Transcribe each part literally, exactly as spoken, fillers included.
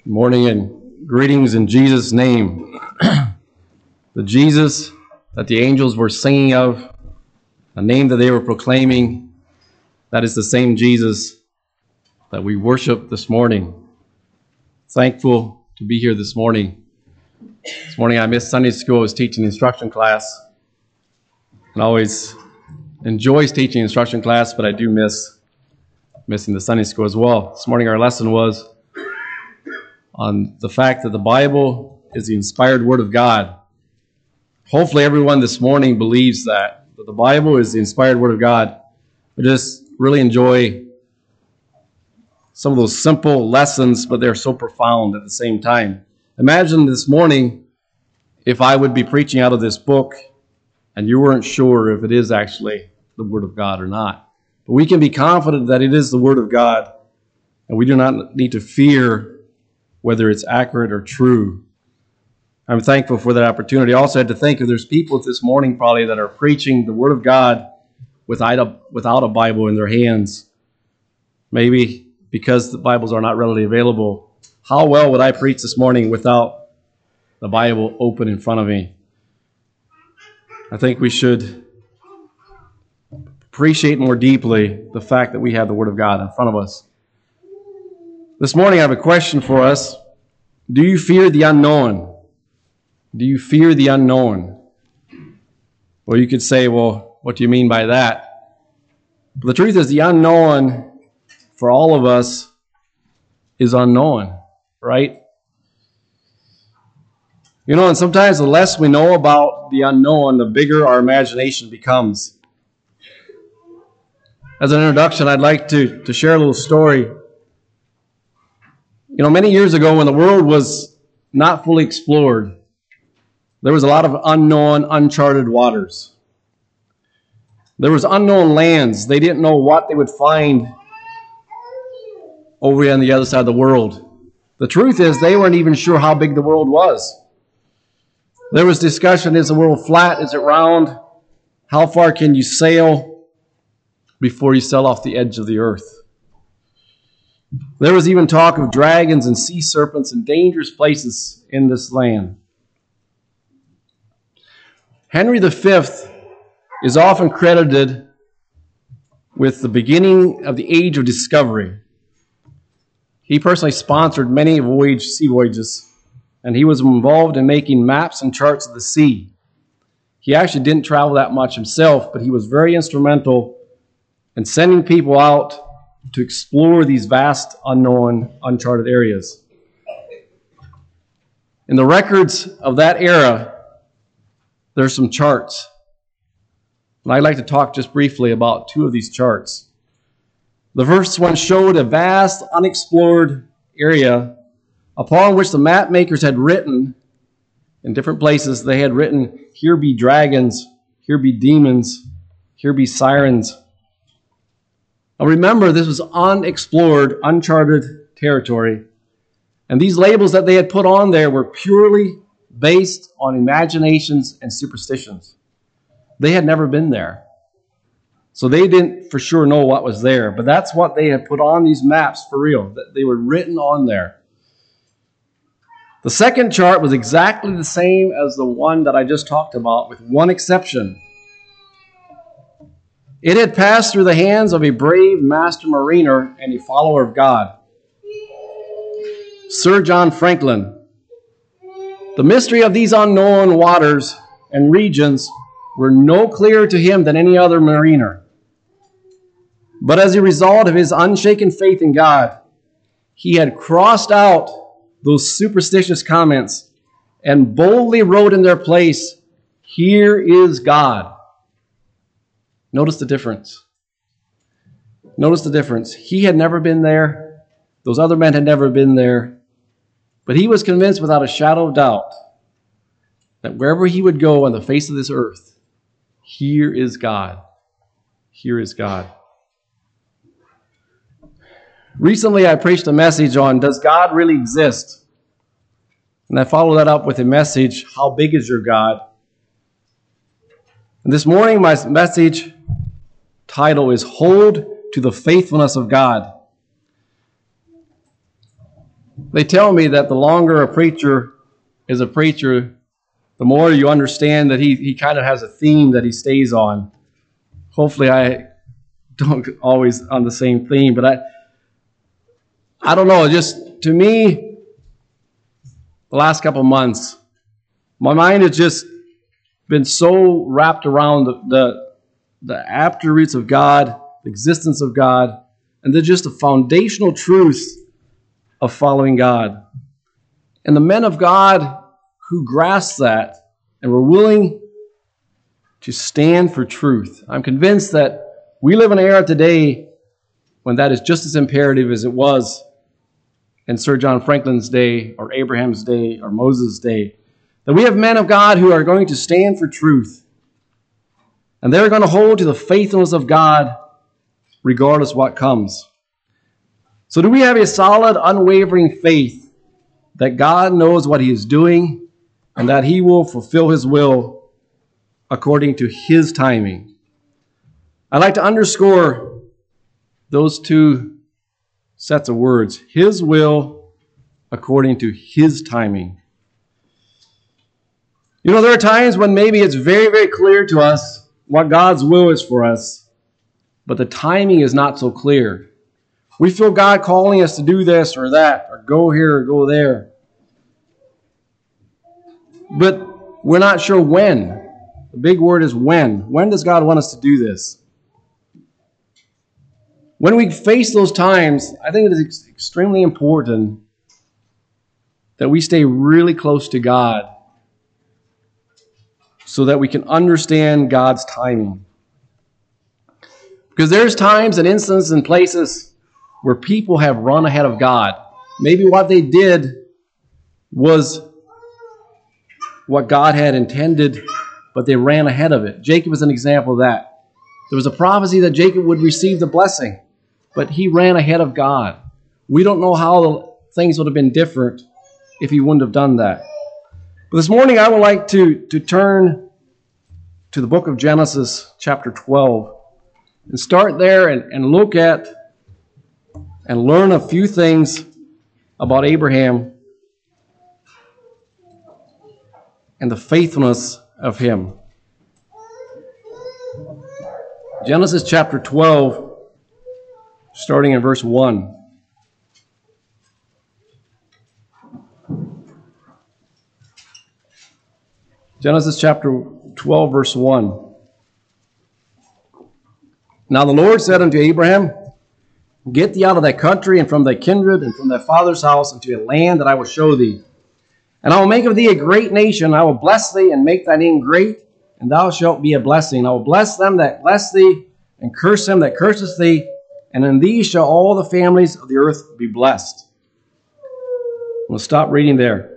Good morning and greetings in Jesus' name. The Jesus that the angels were singing of, the name that they were proclaiming, that is the same Jesus that we worship this morning. Thankful to be here this morning. This morning I missed Sunday school. I was teaching instruction class. And I always enjoys teaching instruction class, but I do miss missing the Sunday school as well. This morning our lesson was on the fact that the Bible is the inspired Word of God. Hopefully everyone this morning believes that, that the Bible is the inspired Word of God. I just really enjoy some of those simple lessons, but they're so profound at the same time. Imagine this morning if I would be preaching out of this book and you weren't sure if it is actually the Word of God or not. But we can be confident that it is the Word of God, and we do not need to fear whether it's accurate or true. I'm thankful for that opportunity. I also had to think if there's people this morning probably that are preaching the Word of God without a, without a Bible in their hands. Maybe because the Bibles are not readily available. How well would I preach this morning without the Bible open in front of me? I think we should appreciate more deeply the fact that we have the Word of God in front of us. This morning I have a question for us. Do you fear the unknown? Do you fear the unknown? Well, you could say, well, what do you mean by that? But the truth is the unknown for all of us is unknown, right? You know, and sometimes the less we know about the unknown, the bigger our imagination becomes. As an introduction, I'd like to, to share a little story. You know, many years ago when the world was not fully explored, there was a lot of unknown, uncharted waters. There was unknown lands. They didn't know what they would find over on the other side of the world. The truth is they weren't even sure how big the world was. There was discussion, is the world flat? Is it round? How far can you sail before you sail off the edge of the earth? There was even talk of dragons and sea serpents and dangerous places in this land. Henry the Fifth is often credited with the beginning of the age of discovery. He personally sponsored many voyage, sea voyages, and he was involved in making maps and charts of the sea. He actually didn't travel that much himself, but he was very instrumental in sending people out to explore these vast, unknown, uncharted areas. In the records of that era, there's some charts. And I'd like to talk just briefly about two of these charts. The first one showed a vast, unexplored area upon which the map makers had written, in different places, they had written, here be dragons, here be demons, here be sirens. Now remember, this was unexplored, uncharted territory. And these labels that they had put on there were purely based on imaginations and superstitions. They had never been there. So they didn't for sure know what was there. But that's what they had put on these maps for real. That they were written on there. The second chart was exactly the same as the one that I just talked about, with one exception. It had passed through the hands of a brave master mariner and a follower of God, Sir John Franklin. The mystery of these unknown waters and regions were no clearer to him than any other mariner. But as a result of his unshaken faith in God, he had crossed out those superstitious comments and boldly wrote in their place, "Here is God." Notice the difference. Notice the difference. He had never been there. Those other men had never been there. But he was convinced without a shadow of doubt that wherever he would go on the face of this earth, here is God. Here is God. Recently I preached a message on, does God really exist? And I followed that up with a message, how big is your God? And this morning my message title is Hold to the Faithfulness of God. They tell me that the longer a preacher is a preacher, the more you understand that he, he kind of has a theme that he stays on. Hopefully I don't always on the same theme, but I I don't know, just to me, the last couple of months, my mind has just been so wrapped around the, the, the attributes of God, the existence of God, and they're just the foundational truths of following God. And the men of God who grasp that and were willing to stand for truth. I'm convinced that we live in an era today when that is just as imperative as it was in Sir John Franklin's day or Abraham's day or Moses' day. That we have men of God who are going to stand for truth. And they're going to hold to the faithfulness of God regardless what comes. So do we have a solid, unwavering faith that God knows what He is doing and that He will fulfill His will according to His timing? I'd like to underscore those two sets of words. His will according to His timing. You know, there are times when maybe it's very, very clear to us what God's will is for us, but the timing is not so clear. We feel God calling us to do this or that, or go here or go there. But we're not sure when. The big word is when. When does God want us to do this? When we face those times, I think it is extremely important that we stay really close to God so that we can understand God's timing. Because there's times and instances and places where people have run ahead of God. Maybe what they did was what God had intended, but they ran ahead of it. Jacob is an example of that. There was a prophecy that Jacob would receive the blessing, but he ran ahead of God. We don't know how the things would have been different if he wouldn't have done that. But this morning I would like to, to turn to the book of Genesis, chapter twelve, and start there and, and look at and learn a few things about Abraham and the faithfulness of him. Genesis chapter twelve, starting in verse one. Genesis chapter twelve, verse one. Now the Lord said unto Abraham, Get thee out of thy country and from thy kindred and from thy father's house into a land that I will show thee. And I will make of thee a great nation. I will bless thee and make thy name great, and thou shalt be a blessing. I will bless them that bless thee, and curse him that curseth thee, and in thee shall all the families of the earth be blessed. We'll stop reading there.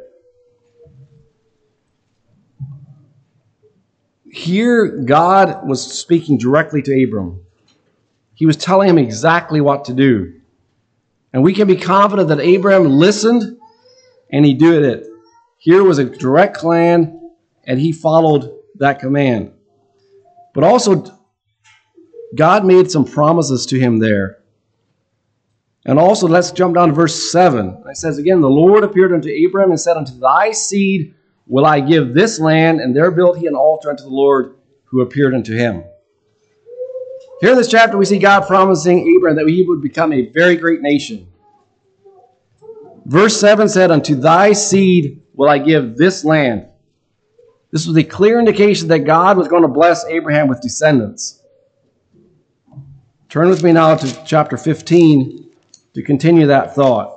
Here, God was speaking directly to Abram. He was telling him exactly what to do. And we can be confident that Abraham listened and he did it. Here was a direct command and he followed that command. But also, God made some promises to him there. And also, let's jump down to verse seven. It says again, The Lord appeared unto Abraham and said, Unto thy seed will I give this land, and there built he an altar unto the Lord who appeared unto him. Here in this chapter, we see God promising Abraham that he would become a very great nation. Verse seven said, Unto thy seed will I give this land. This was a clear indication that God was going to bless Abraham with descendants. Turn with me now to chapter fifteen to continue that thought.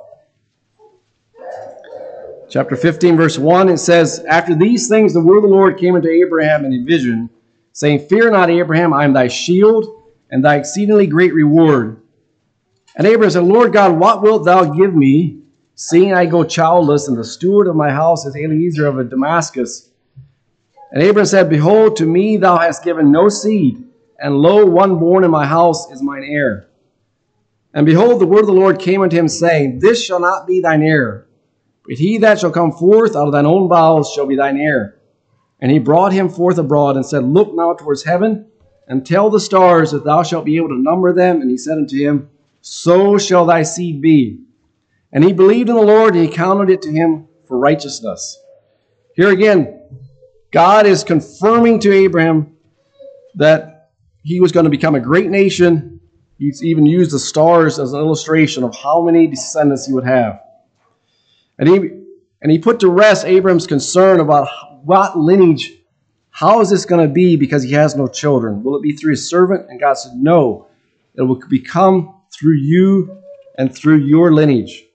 Chapter fifteen, verse one, it says, After these things the word of the Lord came unto Abraham in a vision, saying, Fear not, Abraham, I am thy shield, and thy exceedingly great reward. And Abraham said, Lord God, what wilt thou give me, seeing I go childless, and the steward of my house is Eliezer of Damascus? And Abraham said, Behold, to me thou hast given no seed, and lo, one born in my house is mine heir. And behold, the word of the Lord came unto him, saying, This shall not be thine heir, but he that shall come forth out of thine own bowels shall be thine heir. And he brought him forth abroad, and said, Look now towards heaven, and tell the stars that thou shalt be able to number them. And he said unto him, So shall thy seed be. And he believed in the Lord, and he counted it to him for righteousness. Here again, God is confirming to Abraham that he was going to become a great nation. He's even used the stars as an illustration of how many descendants he would have. And he, and he put to rest Abraham's concern about what lineage, how is this going to be because he has no children? Will it be through his servant? And God said, no, it will become through you and through your lineage.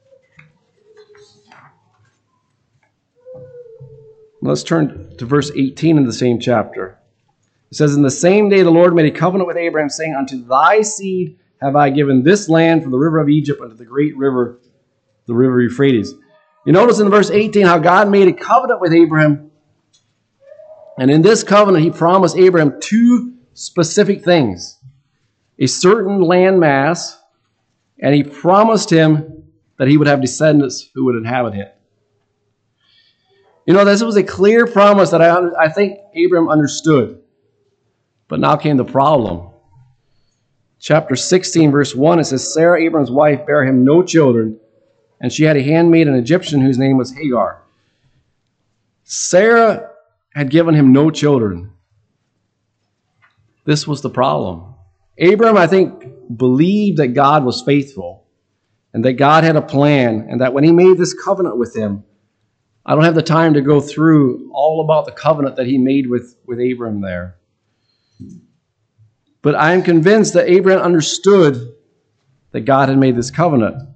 Let's turn to verse eighteen in the same chapter. It says, in the same day the Lord made a covenant with Abraham, saying, unto thy seed have I given this land from the river of Egypt unto the great river, the river Euphrates. You notice in verse eighteen how God made a covenant with Abraham. And in this covenant he promised Abraham two specific things. A certain land mass, and he promised him that he would have descendants who would inhabit it. You know, this was a clear promise that I, I think Abraham understood. But now came the problem. Chapter sixteen, verse one, it says, Sarah, Abraham's wife, bare him no children, and she had a handmaid, an Egyptian, whose name was Hagar. Sarah had given him no children. This was the problem. Abraham, I think, believed that God was faithful, and that God had a plan, and that when he made this covenant with him, I don't have the time to go through all about the covenant that he made with, with Abraham there. But I am convinced that Abraham understood that God had made this covenant.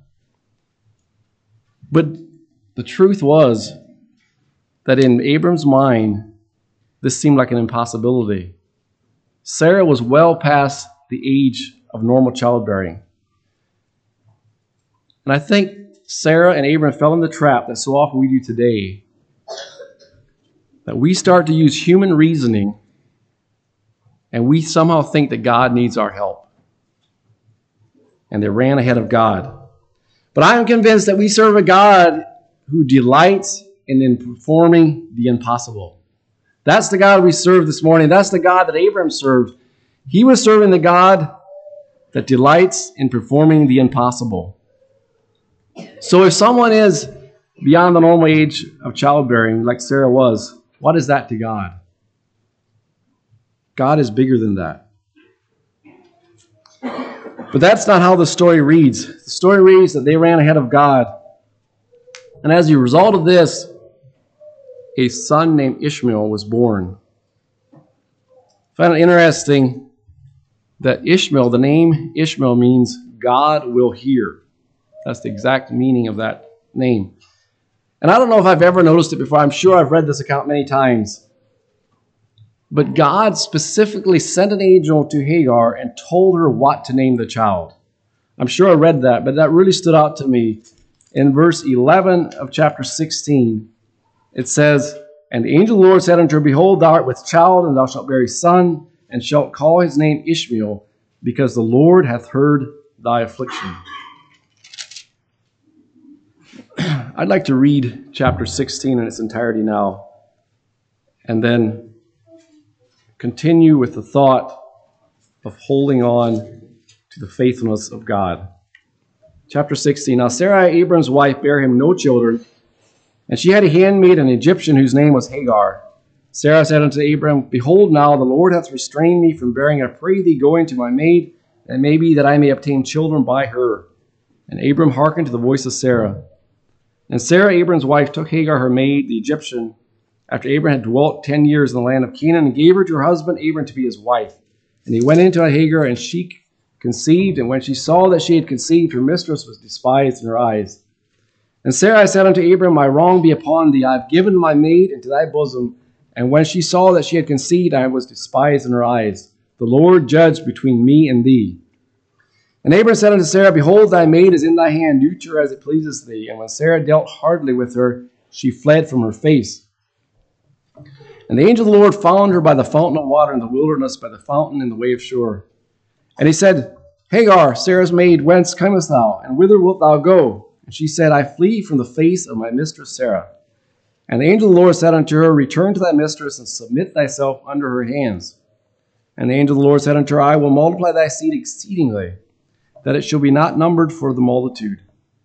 But the truth was that in Abraham's mind, this seemed like an impossibility. Sarah was well past the age of normal childbearing. And I think Sarah and Abraham fell in the trap that so often we do today, that we start to use human reasoning and we somehow think that God needs our help. And they ran ahead of God. But I am convinced that we serve a God who delights in, in performing the impossible. That's the God we serve this morning. That's the God that Abraham served. He was serving the God that delights in performing the impossible. So if someone is beyond the normal age of childbearing, like Sarah was, what is that to God? God is bigger than that. But that's not how the story reads. The story reads that they ran ahead of God. And as a result of this, a son named Ishmael was born. I find it interesting that Ishmael, the name Ishmael means God will hear. That's the exact meaning of that name. And I don't know if I've ever noticed it before. I'm sure I've read this account many times. But God specifically sent an angel to Hagar and told her what to name the child. I'm sure I read that, but that really stood out to me. In verse eleven of chapter sixteen, it says, and the angel of the Lord said unto her, behold, thou art with child, and thou shalt bear a son, and shalt call his name Ishmael, because the Lord hath heard thy affliction. I'd like to read chapter sixteen in its entirety now, and then continue with the thought of holding on to the faithfulness of God. Chapter sixteen, now Sarai, Abram's wife, bare him no children, and she had a handmaid, an Egyptian, whose name was Hagar. Sarah said unto Abram, behold, now the Lord hath restrained me from bearing. I pray thee, go in to my maid, and it may be that I may obtain children by her. And Abram hearkened to the voice of Sarah. And Sarah, Abram's wife, took Hagar, her maid, the Egyptian, after Abram had dwelt ten years in the land of Canaan, and gave her to her husband Abram to be his wife. And he went into Hagar, and she conceived, and when she saw that she had conceived, her mistress was despised in her eyes. And Sarah said unto Abram, my wrong be upon thee. I have given my maid into thy bosom. And when she saw that she had conceived, I was despised in her eyes. The Lord judged between me and thee. And Abram said unto Sarah, behold, thy maid is in thy hand. Do to her as it pleaseth thee. And when Sarah dealt hardly with her, she fled from her face. And the angel of the Lord found her by the fountain of water in the wilderness, by the fountain in the way of Shur. And he said, Hagar, Sarah's maid, whence comest thou? And whither wilt thou go? And she said, I flee from the face of my mistress Sarah. And the angel of the Lord said unto her, return to thy mistress, and submit thyself under her hands. And the angel of the Lord said unto her, I will multiply thy seed exceedingly, that it shall be not numbered for the multitude.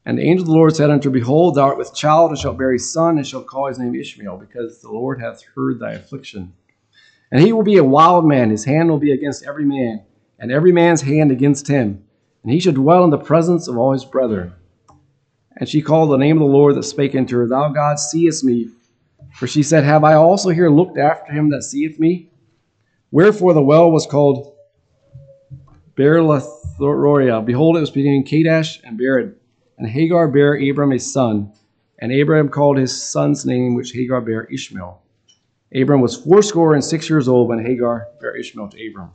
And the angel of the Lord said unto her, Behold, thou art with child, and shalt bear a son, and shalt call his name Ishmael, because the Lord hath heard thy affliction. And he will be a wild man, his hand will be against every man, and every man's hand against him. And he shall dwell in the presence of all his brethren. And she called the name of the Lord that spake unto her, Thou God seest me. For she said, Have I also here looked after him that seeth me? Wherefore the well was called Beer-lahai-roi. Behold, it was between Kadesh and Bered. And Hagar bare Abram a son, and Abraham called his son's name, which Hagar bare, Ishmael. Abram was fourscore and six years old when Hagar bare Ishmael to Abram.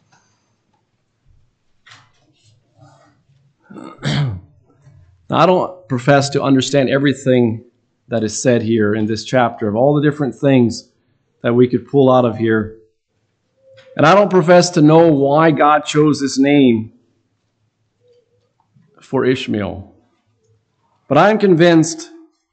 Now, I don't profess to understand everything that is said here in this chapter, of all the different things that we could pull out of here. And I don't profess to know why God chose this name for Ishmael. But I am convinced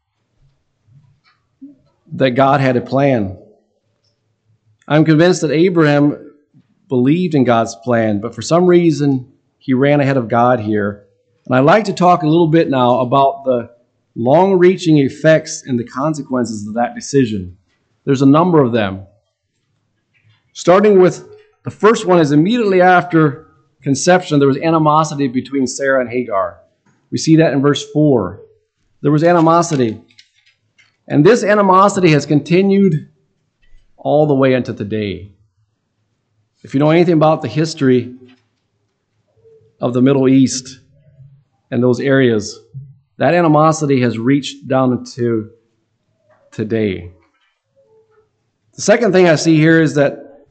that God had a plan. I'm convinced that Abraham believed in God's plan, but for some reason he ran ahead of God here. And I'd like to talk a little bit now about the long-reaching effects and the consequences of that decision. There's a number of them. Starting with the first one is immediately after conception, there was animosity between Sarah and Hagar. We see that in verse four. There was animosity. And this animosity has continued all the way into today. If you know anything about the history of the Middle East and those areas, that animosity has reached down into today. The second thing I see here is that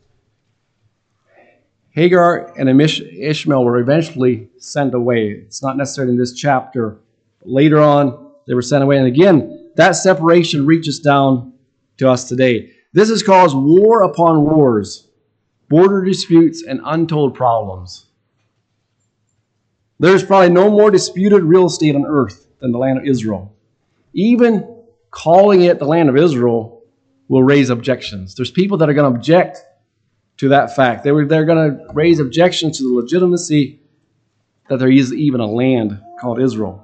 Hagar and Ishmael were eventually sent away. It's not necessarily in this chapter. But later on, they were sent away. And again, that separation reaches down to us today. This has caused war upon wars, border disputes, and untold problems. There's probably no more disputed real estate on earth than the land of Israel. Even calling it the land of Israel will raise objections. There's people that are going to object to that fact. They were, they're going to raise objections to the legitimacy that there is even a land called Israel.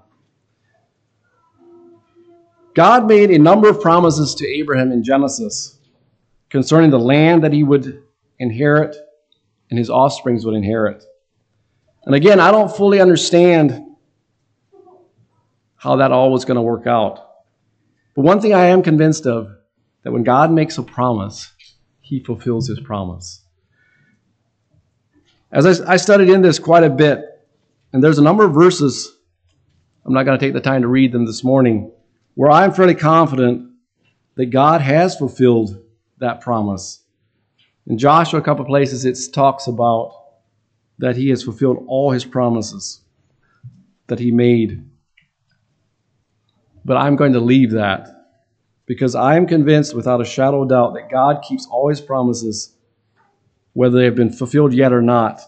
God made a number of promises to Abraham in Genesis concerning the land that he would inherit and his offsprings would inherit. And again, I don't fully understand how that all was going to work out. But one thing I am convinced of, that when God makes a promise, he fulfills his promise. As I, I studied in this quite a bit, and there's a number of verses, I'm not going to take the time to read them this morning, where I'm fairly confident that God has fulfilled that promise. In Joshua, a couple of places, it talks about that he has fulfilled all his promises that he made. But I'm going to leave that because I am convinced without a shadow of doubt that God keeps all his promises, whether they have been fulfilled yet or not.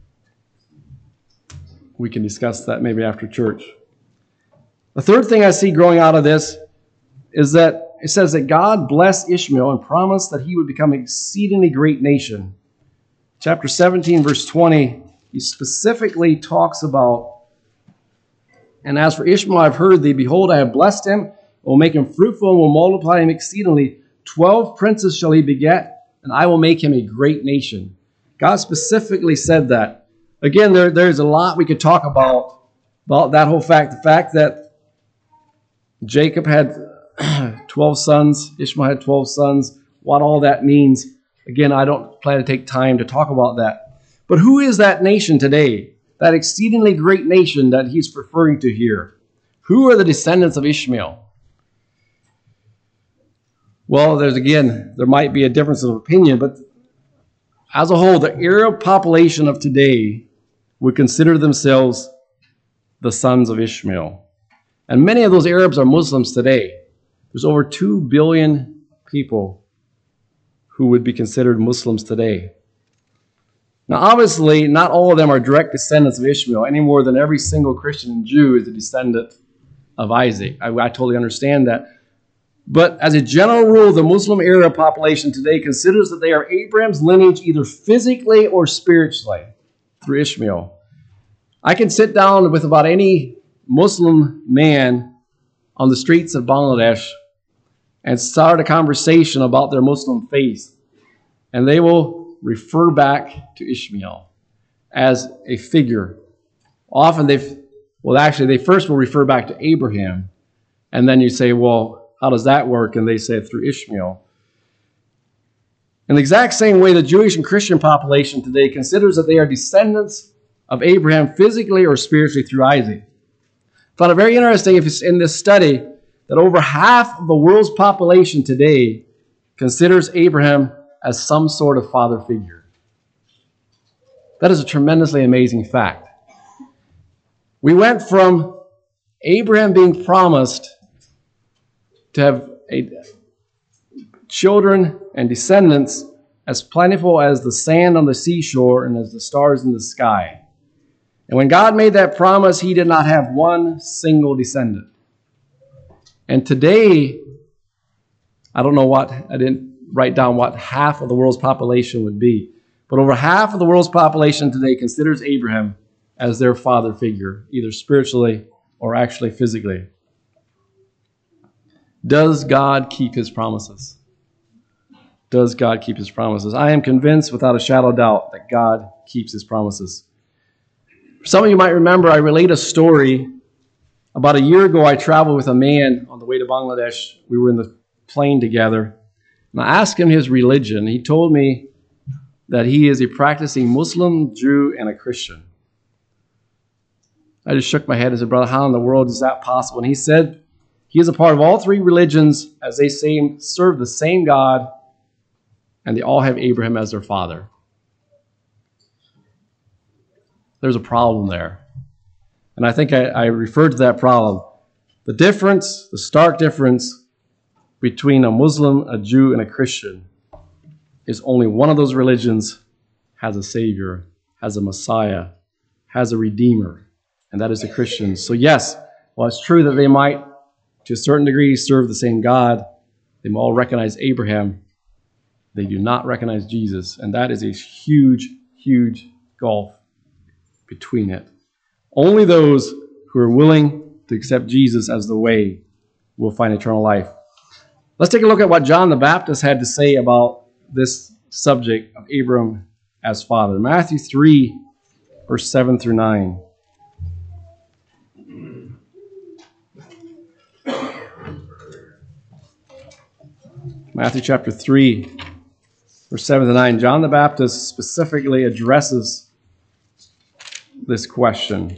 We can discuss that maybe after church. The third thing I see growing out of this is that it says that God blessed Ishmael and promised that he would become an exceedingly great nation. Chapter seventeen, verse twenty, he specifically talks about, and as for Ishmael, I've heard thee, behold, I have blessed him, will make him fruitful, and will multiply him exceedingly. Twelve princes shall he beget, and I will make him a great nation. God specifically said that. Again, there, there's a lot we could talk about, about that whole fact. The fact that Jacob had twelve sons, Ishmael had twelve sons, what all that means. Again, I don't plan to take time to talk about that. But who is that nation today? That exceedingly great nation that he's referring to here. Who are the descendants of Ishmael? Well, there's again, there might be a difference of opinion, but as a whole, the Arab population of today would consider themselves the sons of Ishmael. And many of those Arabs are Muslims today. There's over two billion people who would be considered Muslims today. Now, obviously, not all of them are direct descendants of Ishmael, any more than every single Christian and Jew is a descendant of Isaac. I, I totally understand that. But as a general rule, the Muslim Arab population today considers that they are Abraham's lineage either physically or spiritually through Ishmael. I can sit down with about any Muslim man on the streets of Bangladesh and start a conversation about their Muslim faith, and they will refer back to Ishmael as a figure. Often they, well actually they first will refer back to Abraham, and then you say, well, how does that work? And they say through Ishmael. In the exact same way, the Jewish and Christian population today considers that they are descendants of Abraham physically or spiritually through Isaac. I found it very interesting if it's in this study that over half of the world's population today considers Abraham as some sort of father figure. That is a tremendously amazing fact. We went from Abraham being promised to have a, children and descendants as plentiful as the sand on the seashore and as the stars in the sky. And when God made that promise, he did not have one single descendant. And today, I don't know what, I didn't write down what half of the world's population would be, but over half of the world's population today considers Abraham as their father figure, either spiritually or actually physically. Does God keep his promises? Does God keep his promises? I am convinced without a shadow of doubt that God keeps his promises. Some of you might remember I relayed a story. About a year ago, I traveled with a man on the way to Bangladesh. We were in the plane together. And I asked him his religion. He told me that he is a practicing Muslim, Jew, and a Christian. I just shook my head and said, brother, how in the world is that possible? And he said he is a part of all three religions as they same, serve the same God, and they all have Abraham as their father. There's a problem there. And I think I, I referred to that problem. The difference, the stark difference between a Muslim, a Jew, and a Christian is only one of those religions has a Savior, has a Messiah, has a Redeemer, and that is the Christians. So yes, while it's true that they might, to a certain degree, serve the same God, they all recognize Abraham, they do not recognize Jesus, and that is a huge, huge gulf between it. Only those who are willing to accept Jesus as the way will find eternal life. Let's take a look at what John the Baptist had to say about this subject of Abram as father. Matthew three, verse seven through nine. Matthew chapter three, verse seven to nine. John the Baptist specifically addresses this question.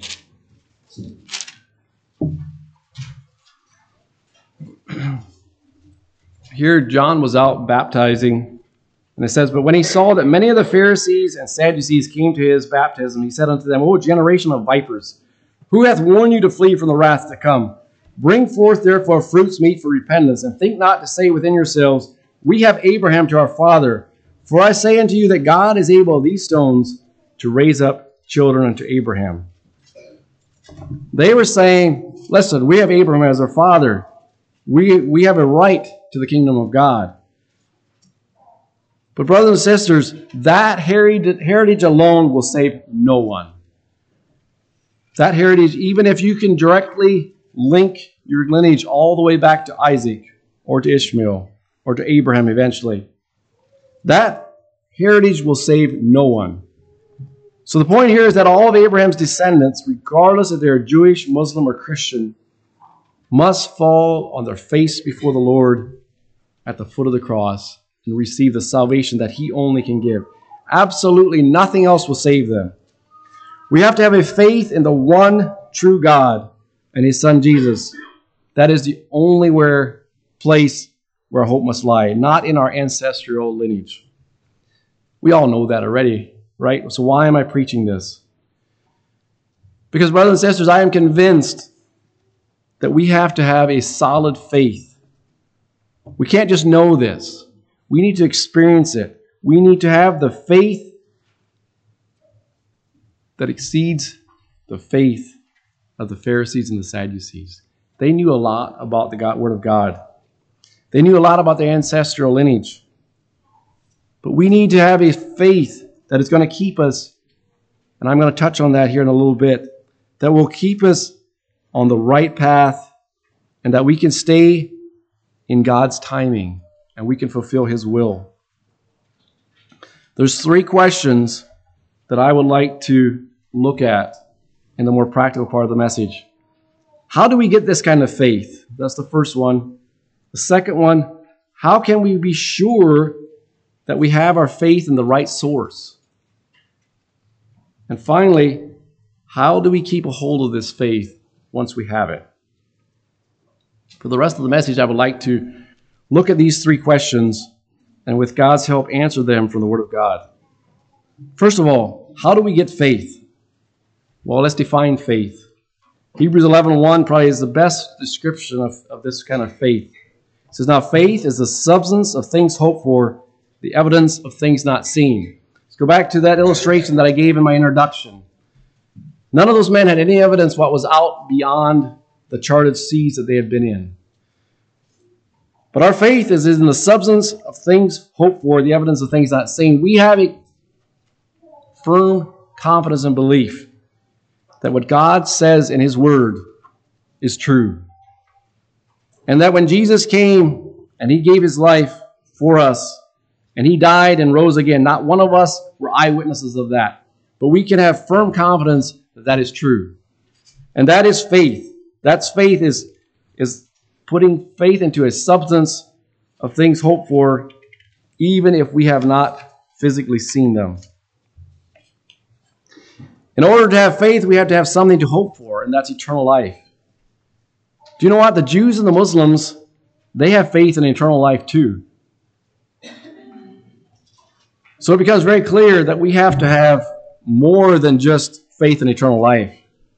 Here John was out baptizing, and it says, but when he saw that many of the Pharisees and Sadducees came to his baptism, he said unto them, O generation of vipers, who hath warned you to flee from the wrath to come? Bring forth therefore fruits meet for repentance, and think not to say within yourselves, we have Abraham to our father. For I say unto you that God is able of these stones to raise up children unto Abraham. They were saying, listen, we have Abraham as our father. We, we have a right to the kingdom of God. But brothers and sisters, that heritage alone will save no one. That heritage, even if you can directly link your lineage all the way back to Isaac or to Ishmael or to Abraham eventually, that heritage will save no one. So the point here is that all of Abraham's descendants, regardless if they're Jewish, Muslim, or Christian, must fall on their face before the Lord at the foot of the cross and receive the salvation that he only can give. Absolutely nothing else will save them. We have to have a faith in the one true God and his son Jesus. That is the only where place where hope must lie, not in our ancestral lineage. We all know that already, right? So why am I preaching this? Because, brothers and sisters, I am convinced that we have to have a solid faith. We can't just know this. We need to experience it. We need to have the faith that exceeds the faith of the Pharisees and the Sadducees. They knew a lot about the God, Word of God. They knew a lot about their ancestral lineage. But we need to have a faith that is going to keep us, and I'm going to touch on that here in a little bit, that will keep us on the right path, and that we can stay in God's timing and we can fulfill His will. There's three questions that I would like to look at in the more practical part of the message. How do we get this kind of faith? That's the first one. The second one, how can we be sure that we have our faith in the right source? And finally, how do we keep a hold of this faith once we have it? For the rest of the message, I would like to look at these three questions and with God's help answer them from the Word of God. First of all, how do we get faith? Well, let's define faith. Hebrews eleven one probably is the best description of, of this kind of faith. It says, now faith is the substance of things hoped for, the evidence of things not seen. Let's go back to that illustration that I gave in my introduction. None of those men had any evidence what was out beyond the charted seas that they had been in. But our faith is in the substance of things hoped for, the evidence of things not seen. We have a firm confidence and belief that what God says in His Word is true. And that when Jesus came and He gave His life for us, and He died and rose again, not one of us were eyewitnesses of that. But we can have firm confidence that that is true. And that is faith. That's faith is, is putting faith into a substance of things hoped for, even if we have not physically seen them. In order to have faith, we have to have something to hope for, and that's eternal life. Do you know what? The Jews and the Muslims, they have faith in eternal life too. So it becomes very clear that we have to have more than just faith in eternal life.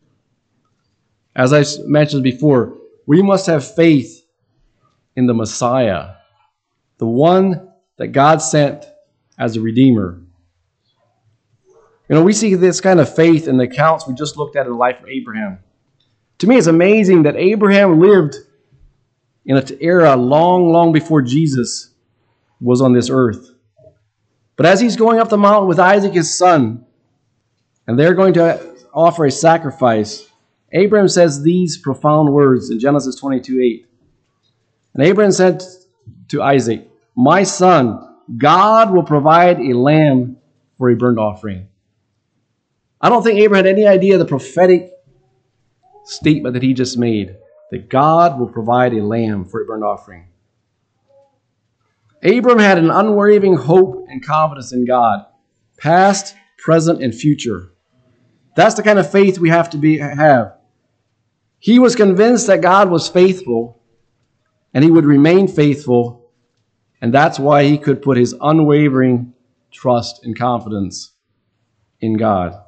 As I mentioned before, we must have faith in the Messiah, the one that God sent as a Redeemer. You know, we see this kind of faith in the accounts we just looked at in the life of Abraham. To me, it's amazing that Abraham lived in an era long, long before Jesus was on this earth. But as he's going up the mountain with Isaac, his son, and they're going to offer a sacrifice, Abraham says these profound words in Genesis twenty-two eight. And Abraham said to Isaac, my son, God will provide a lamb for a burnt offering. I don't think Abraham had any idea of the prophetic statement that he just made, that God will provide a lamb for a burnt offering. Abraham had an unwavering hope and confidence in God, past, present, and future. That's the kind of faith we have to be, have. He was convinced that God was faithful, and He would remain faithful, and that's why he could put his unwavering trust and confidence in God.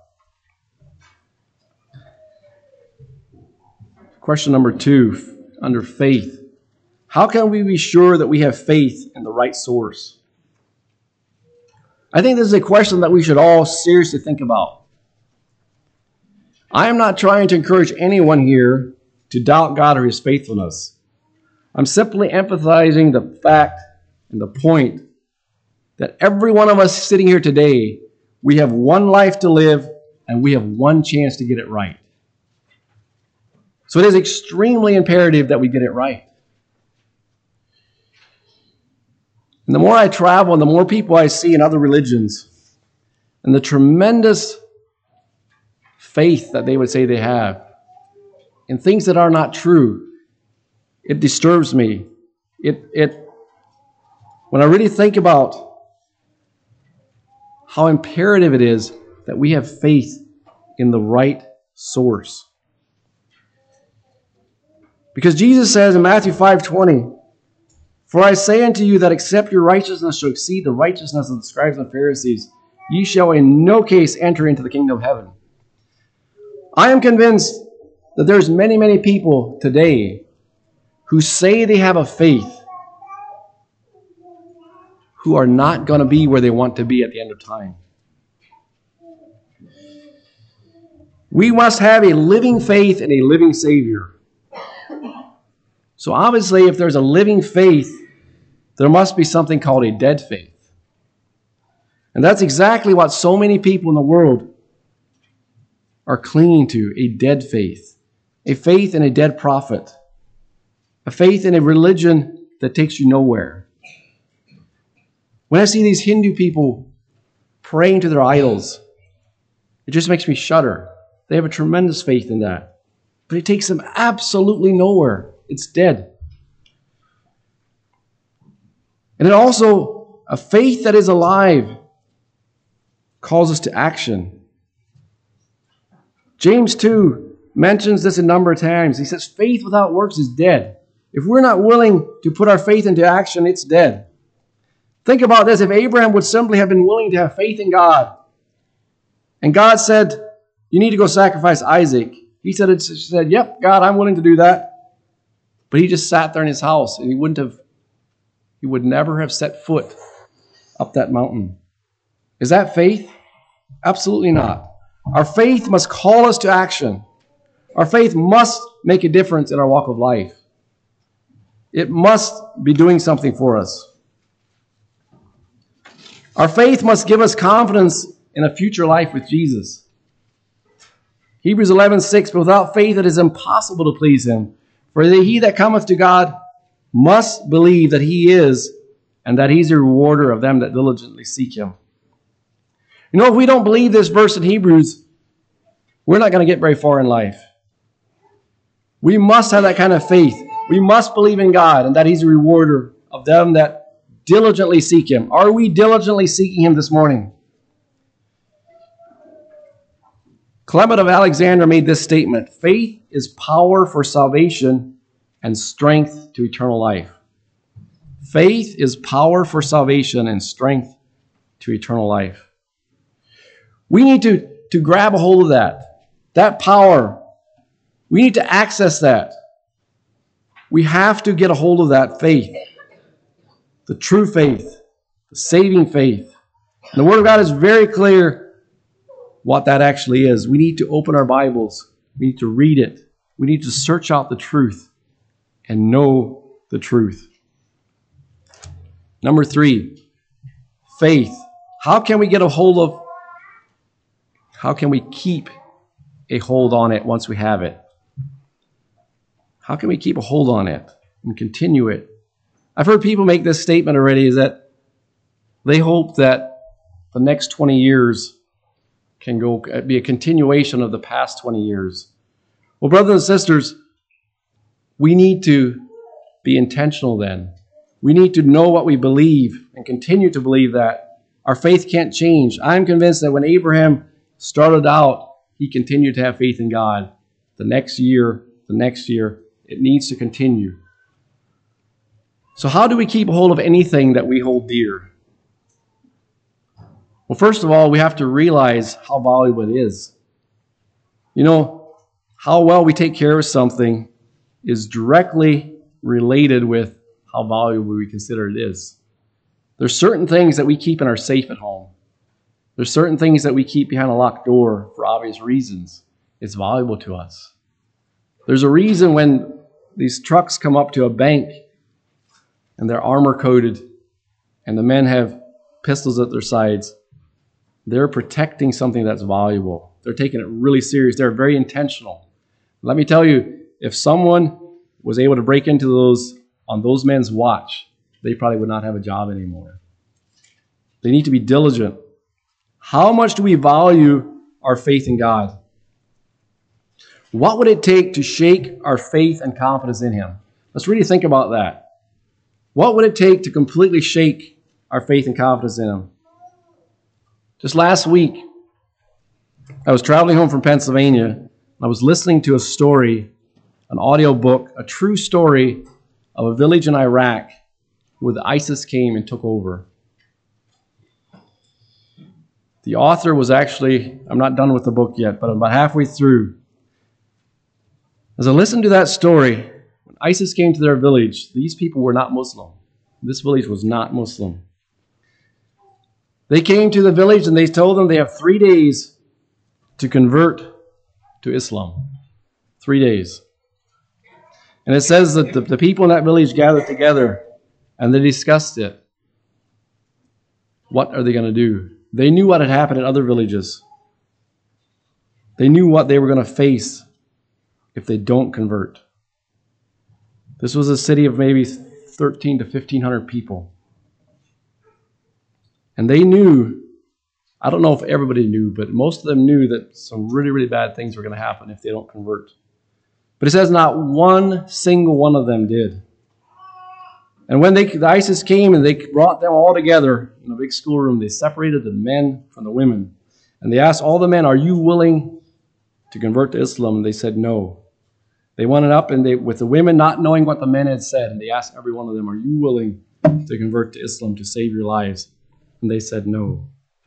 Question number two, under faith. How can we be sure that we have faith in the right source? I think this is a question that we should all seriously think about. I am not trying to encourage anyone here to doubt God or His faithfulness. I'm simply emphasizing the fact and the point that every one of us sitting here today, we have one life to live and we have one chance to get it right. So it is extremely imperative that we get it right. And the more I travel and the more people I see in other religions, and the tremendous faith that they would say they have in things that are not true, it disturbs me. It, it, when I really think about how imperative it is that we have faith in the right source. Because Jesus says in Matthew five twenty, for I say unto you that except your righteousness shall exceed the righteousness of the scribes and Pharisees, ye shall in no case enter into the kingdom of heaven. I am convinced that there's many, many people today who say they have a faith who are not going to be where they want to be at the end of time. We must have a living faith in a living Savior. So obviously, if there's a living faith, there must be something called a dead faith. And that's exactly what so many people in the world are clinging to, a dead faith. a faith in a dead prophet, a faith in a religion that takes you nowhere. When I see these Hindu people praying to their idols, it just makes me shudder. They have a tremendous faith in that. But it takes them absolutely nowhere. It's dead. And it also, a faith that is alive calls us to action. James two mentions this a number of times. He says, faith without works is dead. If we're not willing to put our faith into action, it's dead. Think about this. If Abraham would simply have been willing to have faith in God, and God said, you need to go sacrifice Isaac. He said, it said, yep, God, I'm willing to do that. But he just sat there in his house, and he wouldn't have, he would never have set foot up that mountain. Is that faith? Absolutely not. Our faith must call us to action. Our faith must make a difference in our walk of life. It must be doing something for us. Our faith must give us confidence in a future life with Jesus. Hebrews eleven six, but without faith it is impossible to please him. For he that cometh to God must believe that he is, and that he's a rewarder of them that diligently seek him. You know, if we don't believe this verse in Hebrews, we're not going to get very far in life. We must have that kind of faith. We must believe in God and that he's a rewarder of them that diligently seek him. Are we diligently seeking him this morning? Clement of Alexandria made this statement: faith is power for salvation and strength to eternal life. Faith is power for salvation and strength to eternal life. We need to, to grab a hold of that, that power. We need to access that. We have to get a hold of that faith, the true faith, the saving faith. And the Word of God is very clear what that actually is. We need to open our Bibles. We need to read it. We need to search out the truth and know the truth. Number three, faith. How can we get a hold of, how can we keep a hold on it once we have it? How can we keep a hold on it and continue it? I've heard people make this statement already, is that they hope that the next twenty years can go be a continuation of the past twenty years. Well, brothers and sisters, we need to be intentional then. We need to know what we believe and continue to believe that. Our faith can't change. I'm convinced that when Abraham started out, he continued to have faith in God. The next year, the next year, it needs to continue. So how do we keep hold of anything that we hold dear? Well, first of all, we have to realize how valuable it is. You know, how well we take care of something is directly related with how valuable we consider it is. There's certain things that we keep in our safe at home. There's certain things that we keep behind a locked door for obvious reasons. It's valuable to us. There's a reason when these trucks come up to a bank and they're armor coated and the men have pistols at their sides. They're protecting something that's valuable. They're taking it really serious. They're very intentional. Let me tell you, if someone was able to break into those on those men's watch, they probably would not have a job anymore. They need to be diligent. How much do we value our faith in God? What would it take to shake our faith and confidence in him? Let's really think about that. What would it take to completely shake our faith and confidence in him? Just last week, I was traveling home from Pennsylvania, and I was listening to a story, an audio book, a true story of a village in Iraq where the ISIS came and took over. The author was actually, I'm not done with the book yet, but I'm about halfway through. As I listened to that story, when ISIS came to their village, these people were not Muslim. This village was not Muslim. They came to the village and they told them they have three days to convert to Islam. Three days. And it says that the, the people in that village gathered together and they discussed it. What are they going to do? They knew what had happened in other villages. They knew what they were going to face. if they don't convert. This was a city of maybe thirteen to fifteen hundred people. And they knew, I don't know if everybody knew, but most of them knew that some really, really bad things were going to happen if they don't convert. But it says not one single one of them did. And when they, the ISIS came and they brought them all together in a big schoolroom, they separated the men from the women. And they asked all the men, are you willing to convert to Islam? And they said no. They went up and they, with the women not knowing what the men had said, and they asked every one of them, are you willing to convert to Islam to save your lives? And they said no.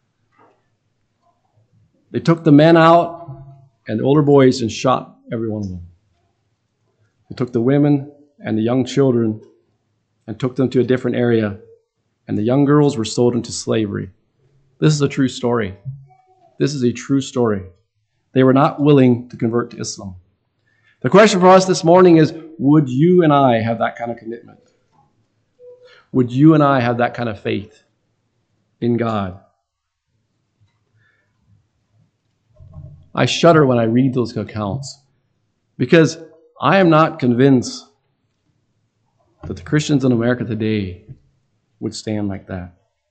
They took the men out and the older boys and shot every one of them. They took the women and the young children and took them to a different area, and the young girls were sold into slavery. This is a true story. This is a true story. They were not willing to convert to Islam. The question for us this morning is, would you and I have that kind of commitment? Would you and I have that kind of faith in God? I shudder when I read those accounts because I am not convinced that the Christians in America today would stand like that.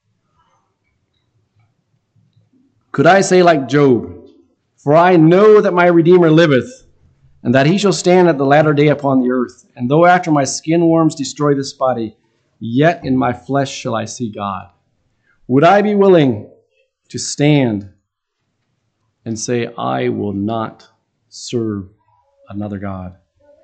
Could I say like Job, for I know that my Redeemer liveth, and that he shall stand at the latter day upon the earth. And though after my skin worms destroy this body, yet in my flesh shall I see God. Would I be willing to stand and say, I will not serve another God?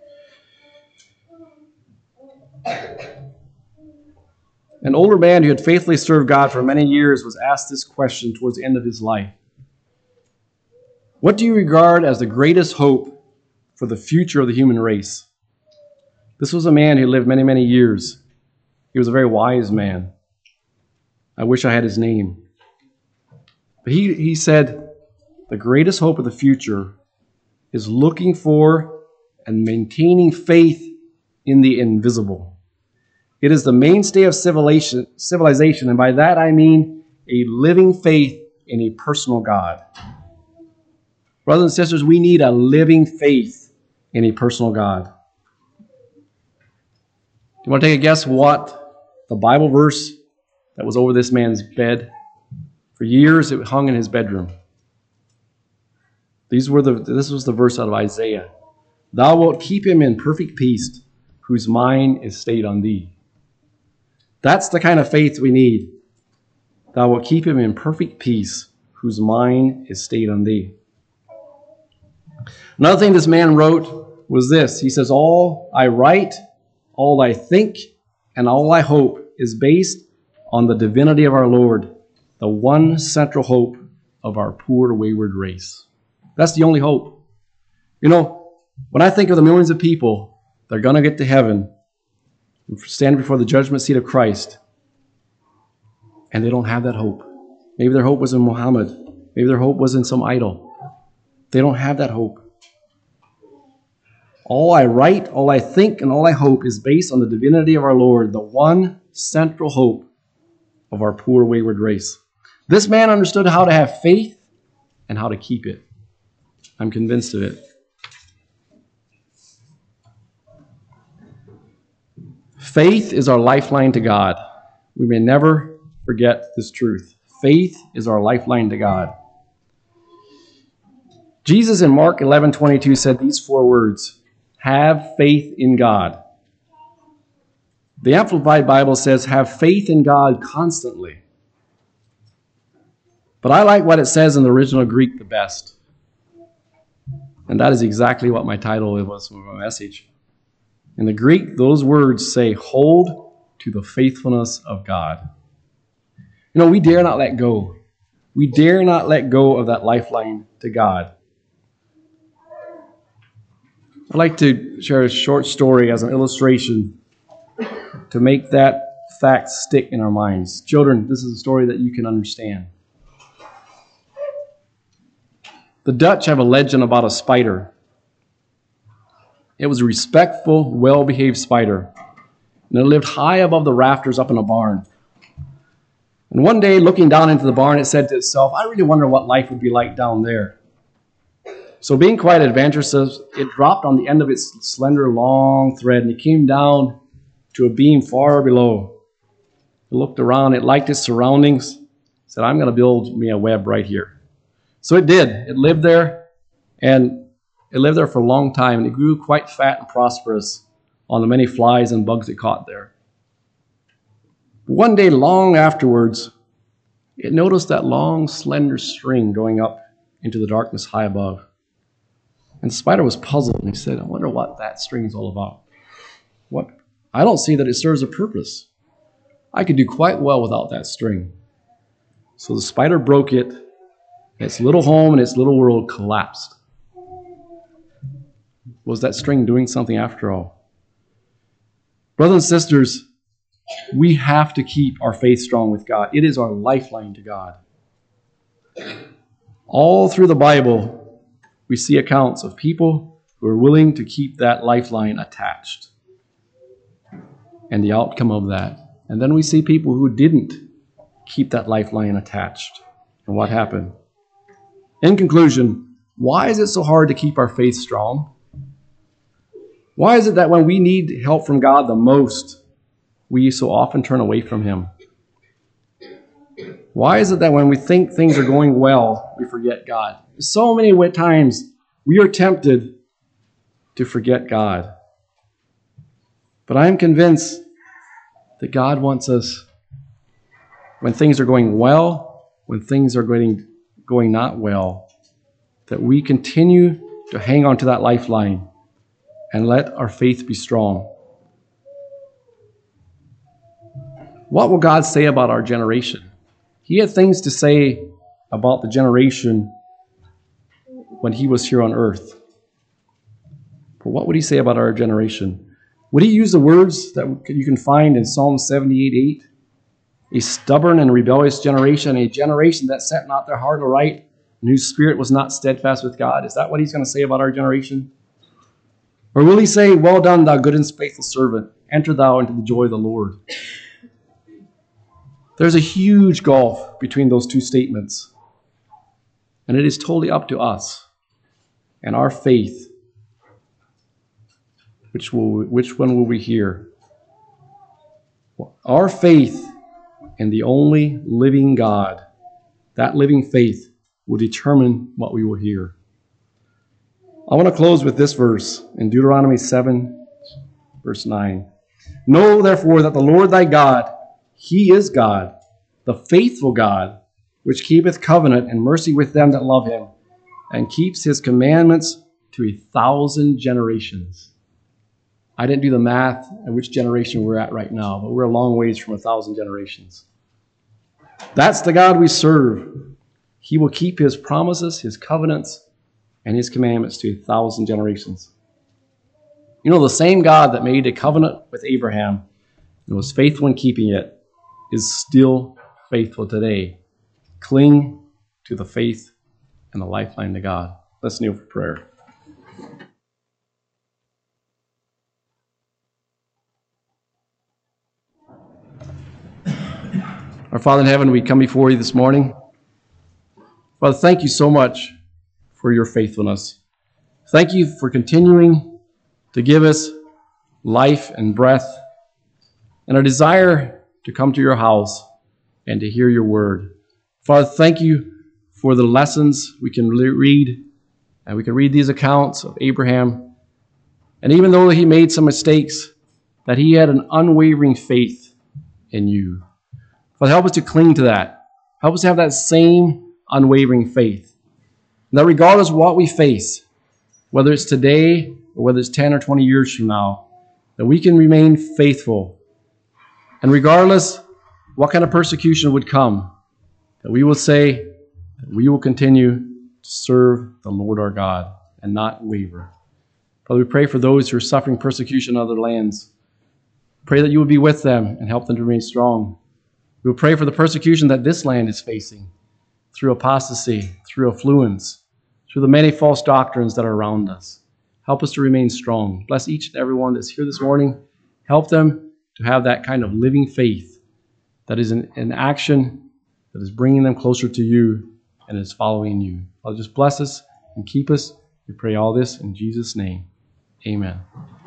An older man who had faithfully served God for many years was asked this question towards the end of his life. What do you regard as the greatest hope for the future of the human race? This was a man who lived many, many years. He was a very wise man. I wish I had his name. But he, he said, the greatest hope of the future is looking for and maintaining faith in the invisible. It is the mainstay of civilization, civilization, and by that I mean a living faith in a personal God. Brothers and sisters, we need a living faith in a personal God. You want to take a guess what the Bible verse that was over this man's bed? For years it hung in his bedroom. These were the, this was the verse out of Isaiah. Thou wilt keep him in perfect peace, whose mind is stayed on thee. That's the kind of faith we need. Thou wilt keep him in perfect peace, whose mind is stayed on thee. Another thing this man wrote was this. He says, all I write, all I think, and all I hope is based on the divinity of our Lord, the one central hope of our poor wayward race. That's the only hope. You know, when I think of the millions of people that are going to get to heaven, stand before the judgment seat of Christ, and they don't have that hope. Maybe their hope was in Muhammad. Maybe their hope was in some idol. They don't have that hope. All I write, all I think, and all I hope is based on the divinity of our Lord, the one central hope of our poor wayward race. This man understood how to have faith and how to keep it. I'm convinced of it. Faith is our lifeline to God. We may never forget this truth. Faith is our lifeline to God. Jesus in Mark eleven twenty-two said these four words, have faith in God. The Amplified Bible says, have faith in God constantly. But I like what it says in the original Greek the best. And that is exactly what my title was for my message. In the Greek, those words say, hold to the faithfulness of God. You know, we dare not let go. We dare not let go of that lifeline to God. I'd like to share a short story as an illustration to make that fact stick in our minds. Children, this is a story that you can understand. The Dutch have a legend about a spider. It was a respectful, well-behaved spider, and it lived high above the rafters up in a barn. And one day, looking down into the barn, it said to itself, I really wonder what life would be like down there. So being quite adventurous, it dropped on the end of its slender, long thread, and it came down to a beam far below. It looked around, it liked its surroundings, said, I'm going to build me a web right here. So it did. It lived there, and it lived there for a long time, and it grew quite fat and prosperous on the many flies and bugs it caught there. One day, long afterwards, it noticed that long, slender string going up into the darkness high above. And the spider was puzzled, and he said, I wonder what that string is all about. What? I don't see that it serves a purpose. I could do quite well without that string. So the spider broke it, and its little home and its little world collapsed. Was that string doing something after all? Brothers and sisters, we have to keep our faith strong with God. It is our lifeline to God. All through the Bible, we see accounts of people who are willing to keep that lifeline attached and the outcome of that. And then we see people who didn't keep that lifeline attached. And what happened? In conclusion, why is it so hard to keep our faith strong? Why is it that when we need help from God the most, we so often turn away from Him? Why is it that when we think things are going well, we forget God? So many times we are tempted to forget God. But I am convinced that God wants us, when things are going well, when things are going, going not well, that we continue to hang on to that lifeline and let our faith be strong. What will God say about our generation? He had things to say about the generation when He was here on earth. But what would He say about our generation? Would He use the words that you can find in Psalm seventy-eight eight? A stubborn and rebellious generation, a generation that set not their heart aright, and whose spirit was not steadfast with God. Is that what He's going to say about our generation? Or will He say, well done, thou good and faithful servant, enter thou into the joy of the Lord? There's a huge gulf between those two statements. And it is totally up to us and our faith. Which, will, which one will we hear? Our faith in the only living God, that living faith will determine what we will hear. I want to close with this verse in Deuteronomy seven, verse nine. Know therefore that the Lord thy God, He is God, the faithful God, which keepeth covenant and mercy with them that love Him, and keeps His commandments to a thousand generations. I didn't do the math at which generation we're at right now, but we're a long ways from a thousand generations. That's the God we serve. He will keep His promises, His covenants, and His commandments to a thousand generations. You know, the same God that made a covenant with Abraham and was faithful in keeping it is still faithful today. Cling to the faith and the lifeline to God. Let's kneel for prayer. Our Father in heaven, we come before You this morning. Father, thank You so much for Your faithfulness. Thank You for continuing to give us life and breath and a desire to come to Your house and to hear Your word. Father, thank You for the lessons we can read, and we can read these accounts of Abraham. And even though he made some mistakes, that he had an unwavering faith in You. Father, help us to cling to that. Help us to have that same unwavering faith. And that regardless of what we face, whether it's today or whether it's ten or twenty years from now, that we can remain faithful. And regardless what kind of persecution would come, that we will say that we will continue to serve the Lord our God and not waver. Father, we pray for those who are suffering persecution in other lands. Pray that You will be with them and help them to remain strong. We will pray for the persecution that this land is facing through apostasy, through affluence, through the many false doctrines that are around us. Help us to remain strong. Bless each and every one that's here this morning. Help them to have that kind of living faith that is in, in action, that is bringing them closer to You and is following You. Father, just bless us and keep us We pray all this in Jesus' name. Amen.